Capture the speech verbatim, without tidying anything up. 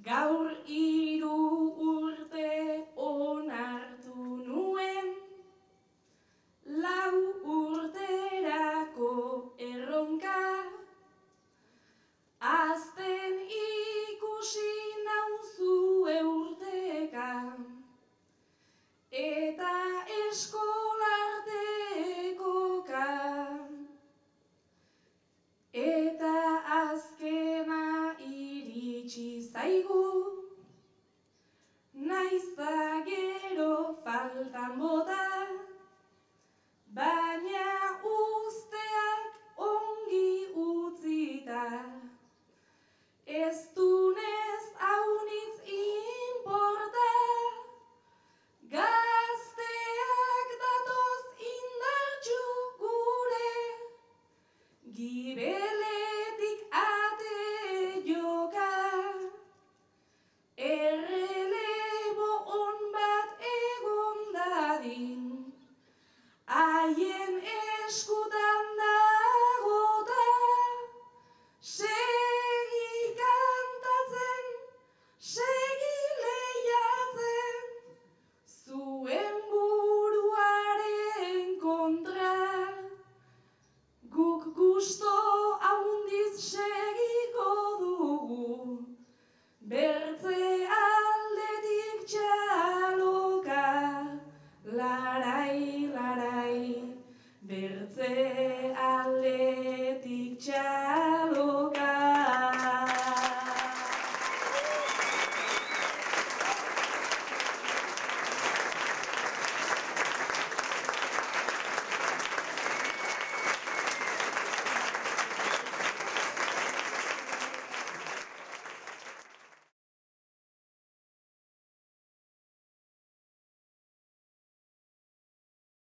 Gaur hiru urte onartu nuen, lau urterako erronka, azten ikusi nauzu urteka, eta eskolartekoka, eta azkena iritsi zaigu, naiz da gero faltan bota, baina